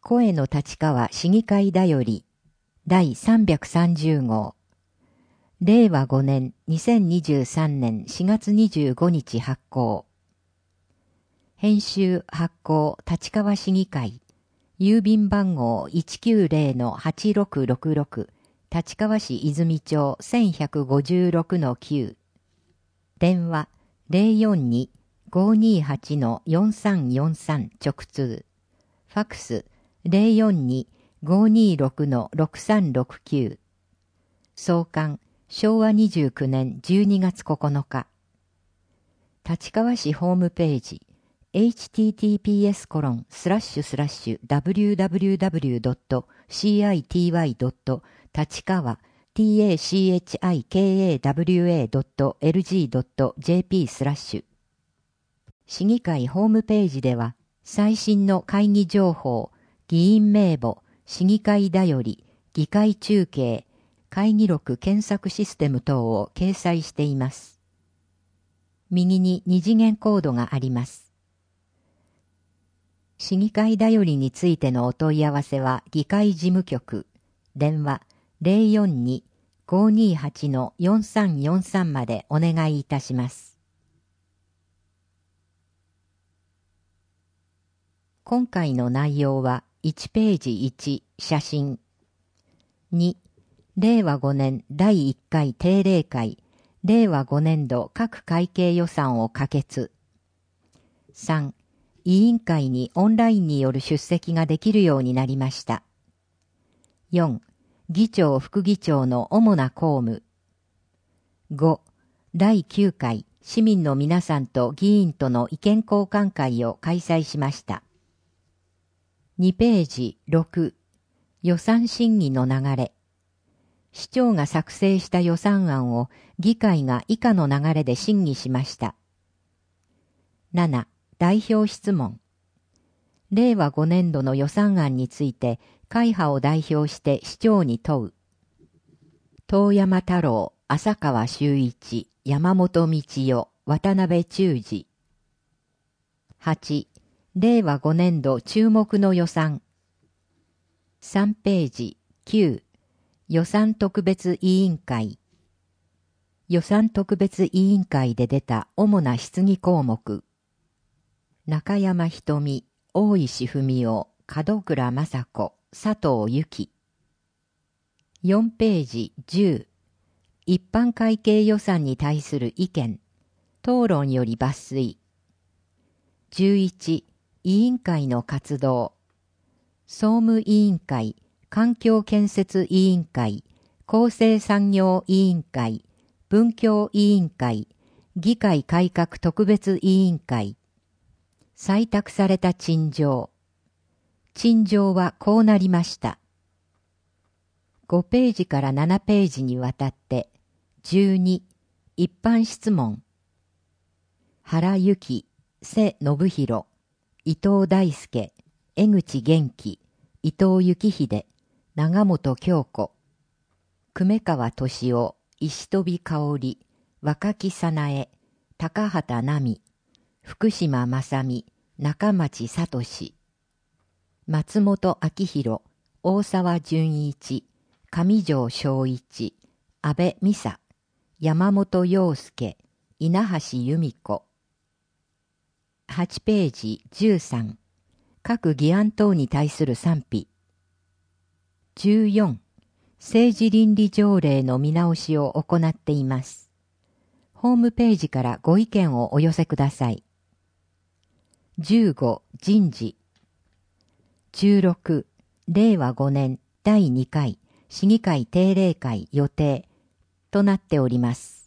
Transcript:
声の立川市議会だより第330号令和5年2023年4月25日発行編集発行立川市議会郵便番号 190-8666 立川市泉町 1156-9 電話 042-528-4343 直通ファックス 042-526-6369 創刊昭和29年12月9日立川市ホームページhttps://www.city.立川 tachikawa.lg.jp 市議会ホームページでは最新の会議情報、議員名簿、市議会だより、議会中継、会議録検索システム等を掲載しています。右に二次元コードがあります。市議会だよりについてのお問い合わせは議会事務局、電話 042-528-4343 までお願いいたします。今回の内容は1ページ1写真2令和5年第1回定例会令和5年度各会計予算を可決3委員会にオンラインによる出席ができるようになりました4議長副議長の主な公務5第9回市民の皆さんと議員との意見交換会を開催しました2ページ6予算審議の流れ市長が作成した予算案を議会が以下の流れで審議しました7代表質問令和5年度の予算案について会派を代表して市長に問う遠山太郎、浅川修一、山本道代、渡辺忠二8令和5年度注目の予算3ページ9予算特別委員会予算特別委員会で出た主な質疑項目中山瞳、大石文夫、門倉正子、佐藤由紀4ページ10一般会計予算に対する意見討論より抜粋11委員会の活動総務委員会環境建設委員会厚生産業委員会文教委員会議会改革特別委員会採択された陳情陳情はこうなりました5ページから7ページにわたって12一般質問原由紀瀬信弘伊藤大輔、江口元気、伊藤幸秀、長本京子、久米川俊夫、石飛香織、若木早苗、高畑奈美、福島正美、中町聡、松本明弘、大沢純一、上条正一、安倍美沙、山本陽介、稲橋由美子、8ページ13各議案等に対する賛否14政治倫理条例の見直しを行っていますホームページからご意見をお寄せください15人事16令和5年第2回市議会定例会予定となっております